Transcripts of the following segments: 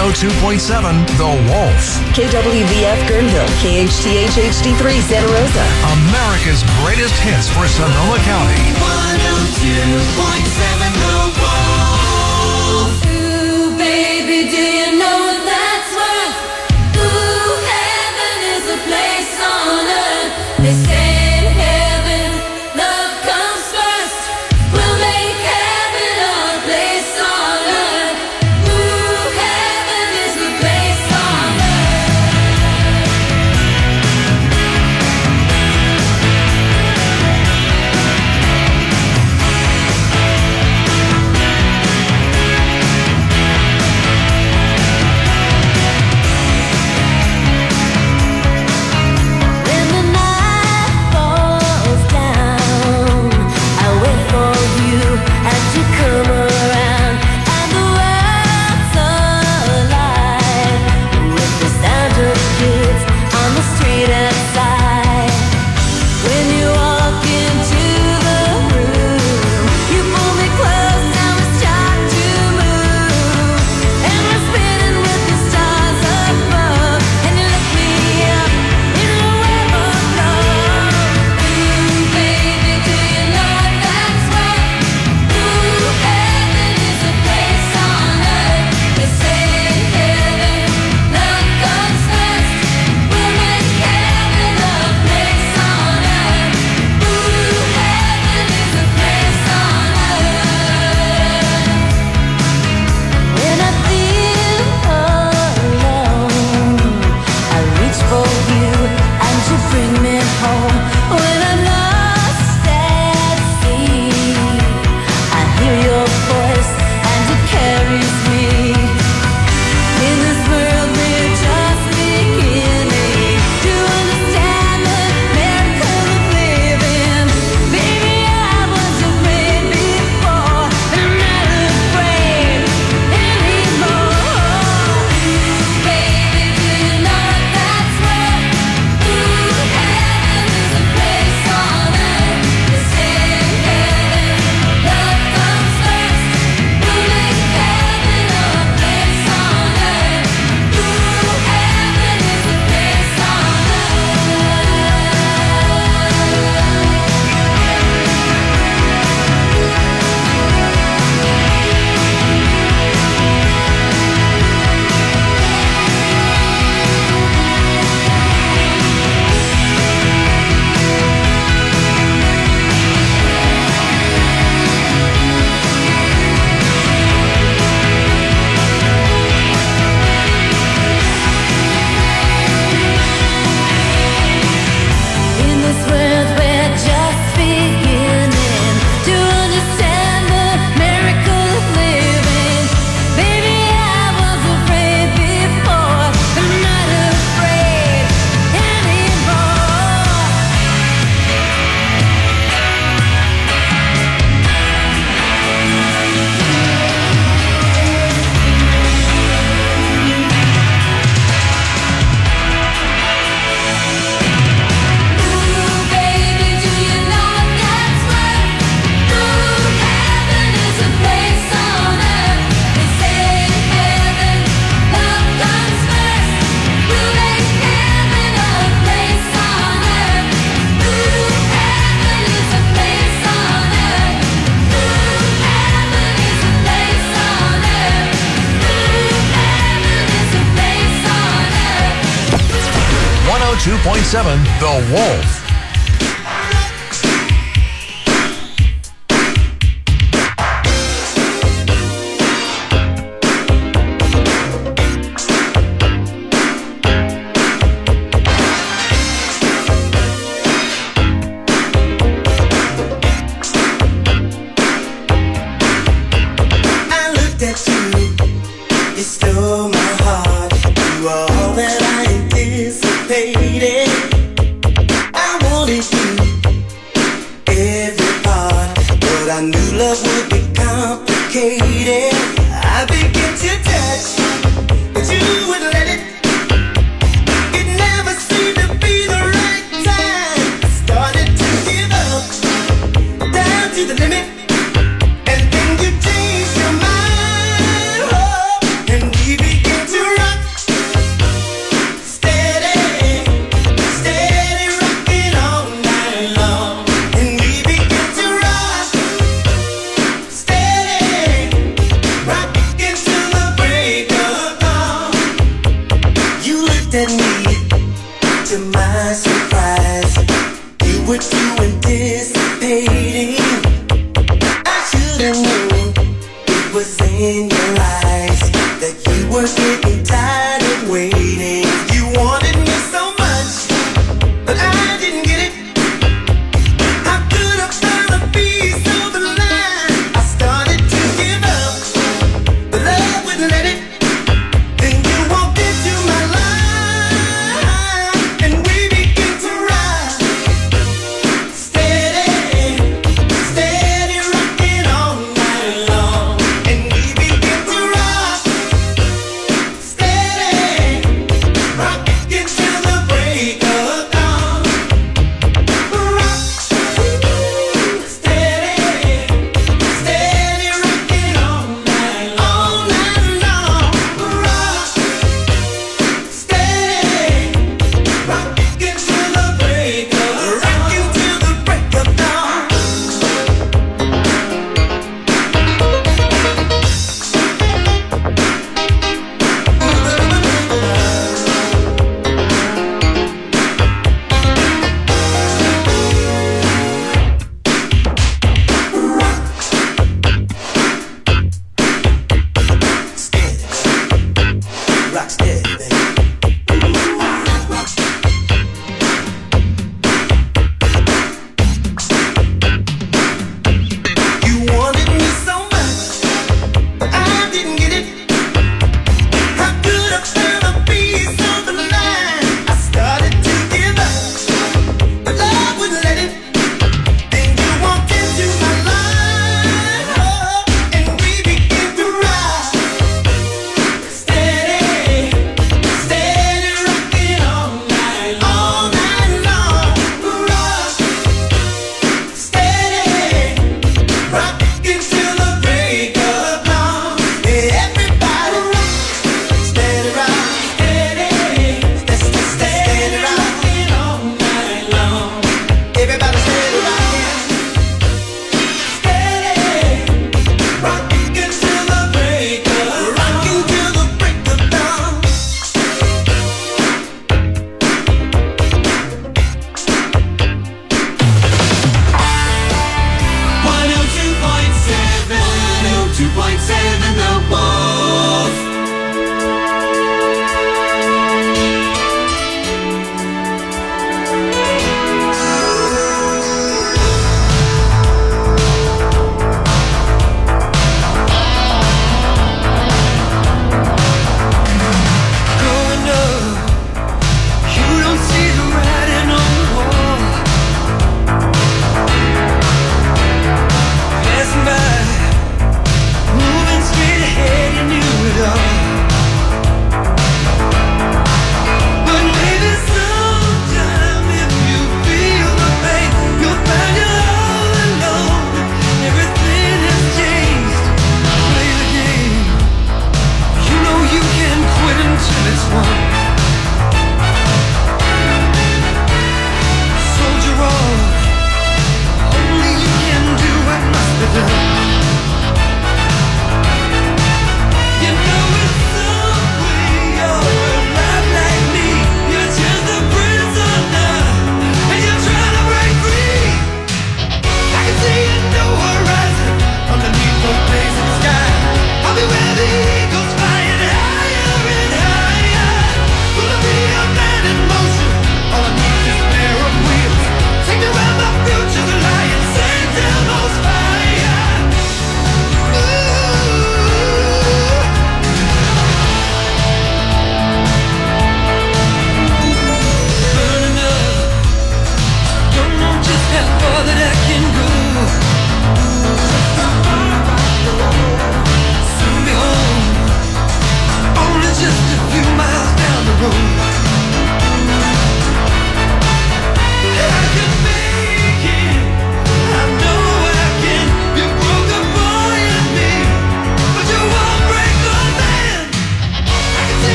102.7 The Wolf. KWVF Guerneville, KHTH HD3 Santa Rosa. America's greatest hits for Sonoma County. 102.7 The Wolf. Ooh, baby, do you know what that's worth? Ooh, heaven is a place on earth. They say in heaven, love comes first. We'll make heaven a place on earth. Ooh, heaven is a place on when the night falls down, I wait for you as you come around, and the world's alive with the sound of kids on the street outside. When you walk into the room, you pull me close and we start to move, and we're spinning with the stars above, and you lift me up in a web of love. Ooh, baby, do you know what that's worth? Ooh, heaven is a place on earth. They say in heaven, love comes first. We'll make heaven a place on earth. Ooh, heaven is a place on earth. When I feel alone, I reach for you and you bring me home. When I'm lost at sea, I hear your voice and it carries me. In this world we're just beginning to understand the miracle of living. Baby, I was afraid before, but I'm not afraid anymore. Baby, do you know what that's worth? Ooh, heaven is a place on earth. They say in heaven, love comes first. We'll make heaven a place on earth. Ooh, heaven is a place on In this world we're just beginning to understand the miracle of living. Baby, I was afraid before, but I'm not afraid anymore. Ooh, baby, do you know what that's worth? Ooh, heaven is a place on earth. They say in heaven, love comes first. We'll make heaven a place on earth. Ooh, heaven is a place on earth. Ooh, heaven is a place on earth. Ooh, heaven is a place on earth. 102.7 The Wolf. I looked at you, you stole my heart. You were all that I anticipated. I wanted you, every part, but I knew love would be complicated. I began to touch, but you wouldn't let it. It never seemed to be the right time. I started to give up, down to the limit. And then you changed your mind, oh, and we began to by surprise. You were too anticipating. I should have known it was in your eyes that you were getting tired of waiting. You wanted me so much, but I didn't get it. I could have found a piece of the line. I started to give up, but love wouldn't let it. Then you walked into my life, and we began to ride. Steady, steady rocking all night long. And we began to rock. Steady, rocking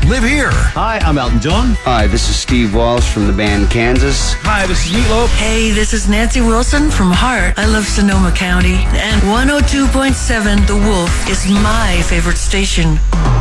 live here. Hi, I'm Elton John. Hi, this is Steve Walsh from the band Kansas. Hi, this is Meatloaf. Hey, this is Nancy Wilson from Heart. I love Sonoma County. And 102.7 The Wolf is my favorite station.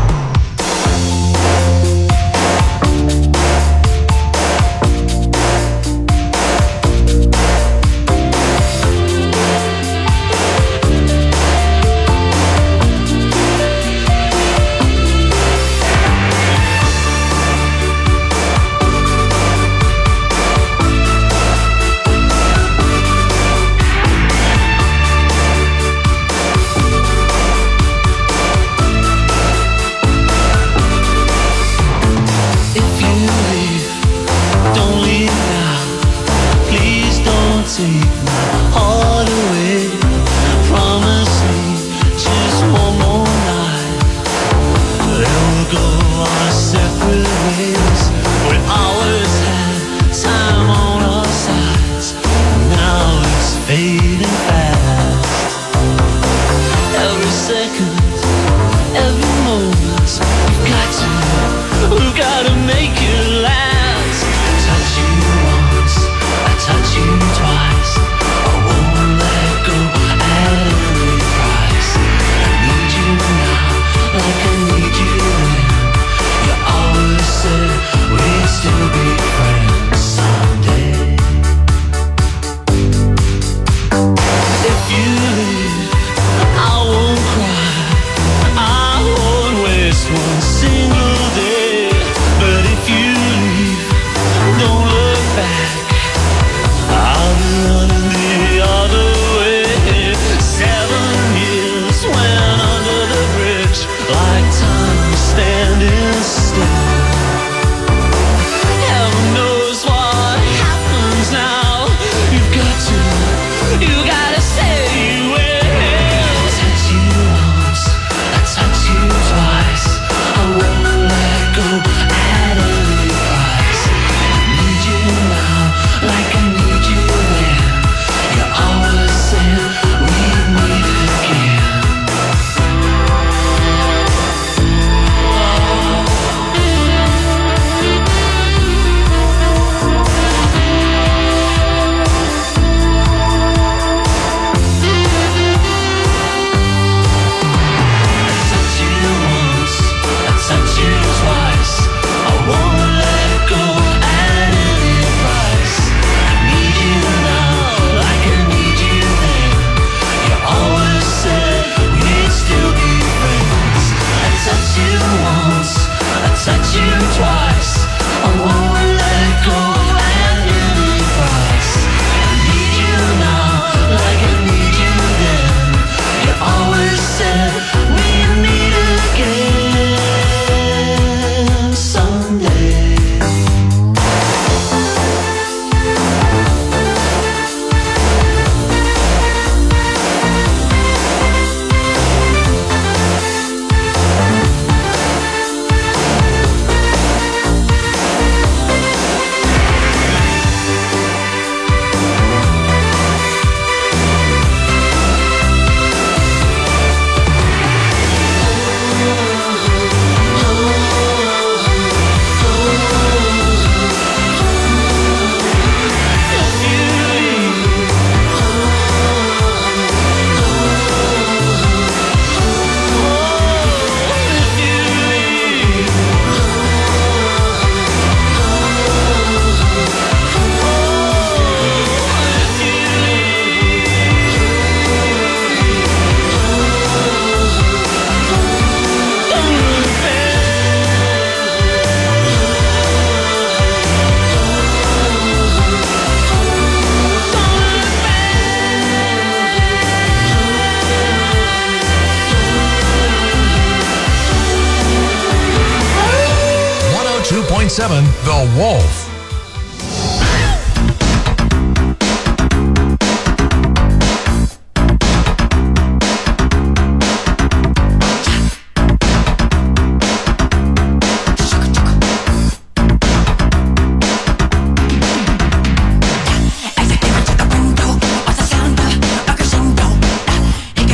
The Wolf.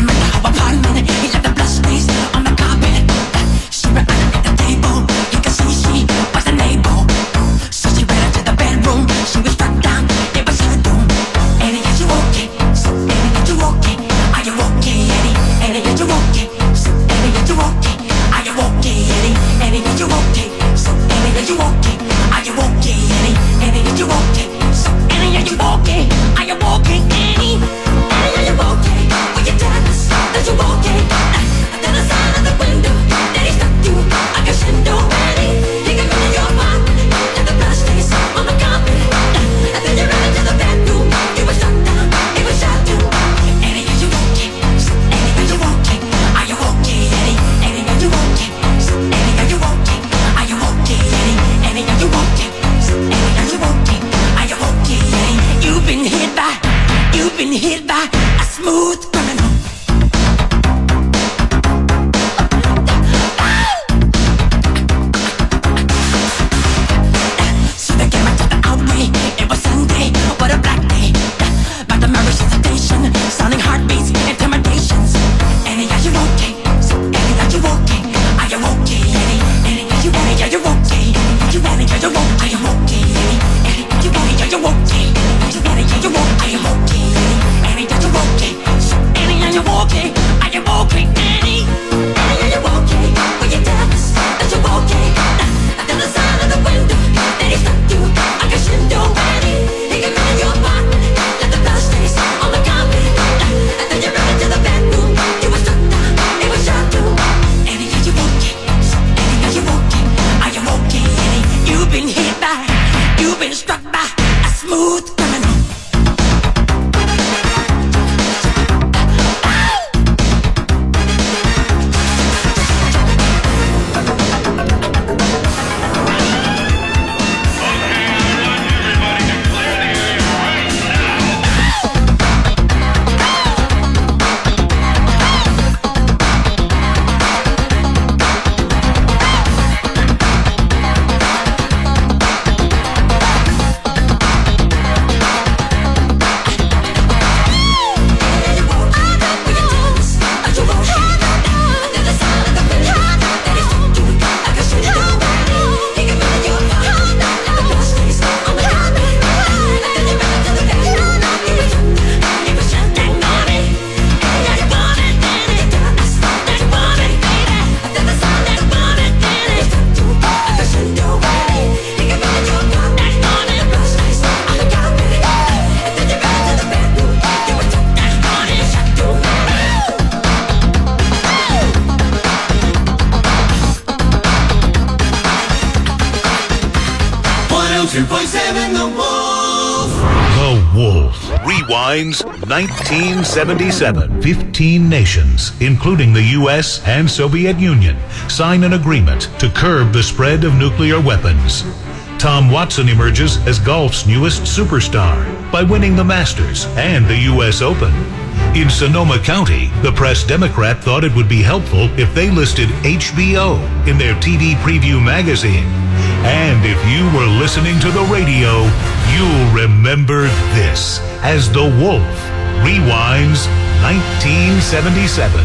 You can see getting struck by a smooth criminal. Rewinds 1977. 15 nations, including the U.S. and Soviet Union, sign an agreement to curb the spread of nuclear weapons. Tom Watson emerges as golf's newest superstar by winning the Masters and the U.S. Open. In Sonoma County, the Press Democrat thought it would be helpful if they listed HBO in their TV preview magazine. And if you were listening to the radio, you'll remember this as The Wolf rewinds 1977.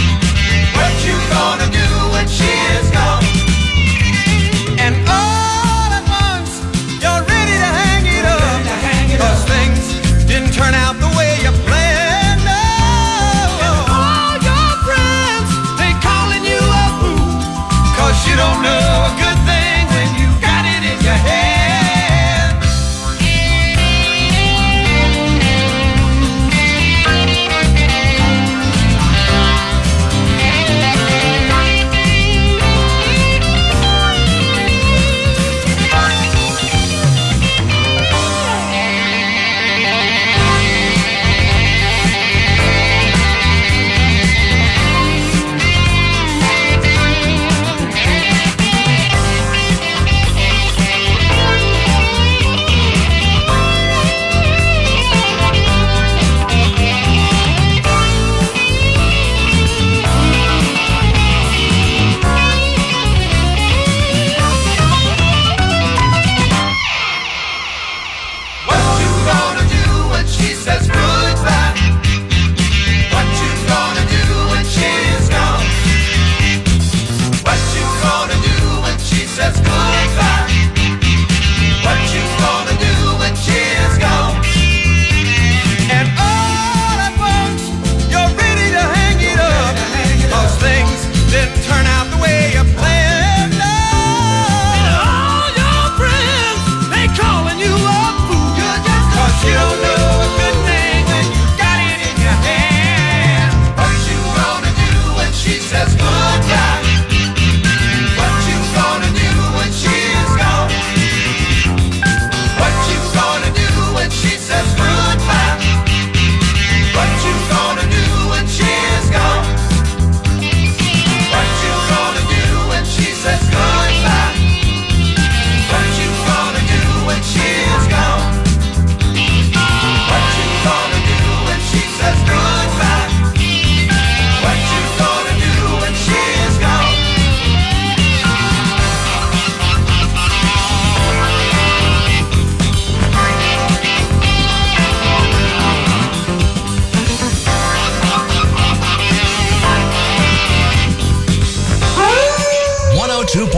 And oh,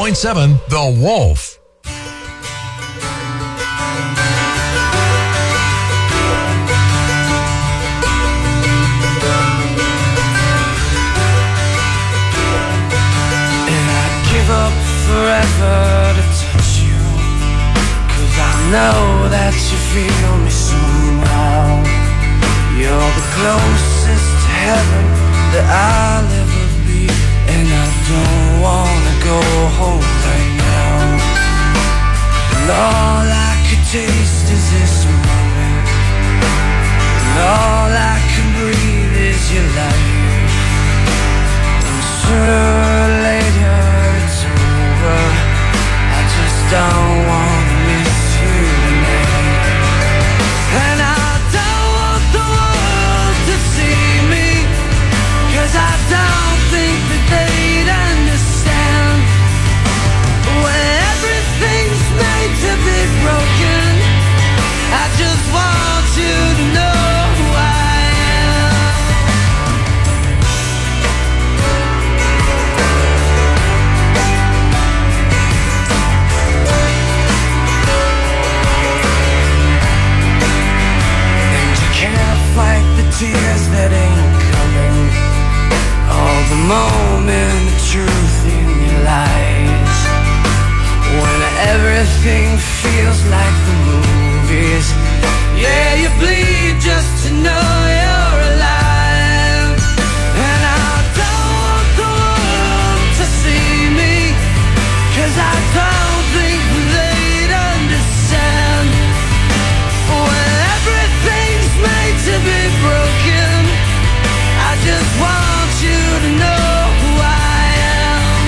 102.7 The Wolf. Up forever to touch you, 'cause I know that you feel me somehow. You're the closest to heaven that I'll ever be, and I don't wanna go home right now. And all I could taste is this moment, and all I can breathe is your light. And sooner or later I just don't want to miss you tonight. And I don't want the world to see me, 'cause I don't think that they'd understand. When everything's made to be broken, I just want you to know who I am. Like the tears that ain't coming, all the moment of truth in your lies. When everything feels like the movies, yeah, you bleed just to know you're alive. And I don't want the world to see me, 'cause I don't think they'd understand. When everything's made to be broken, I just want you to know who I am.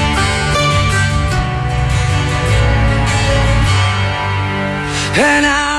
And I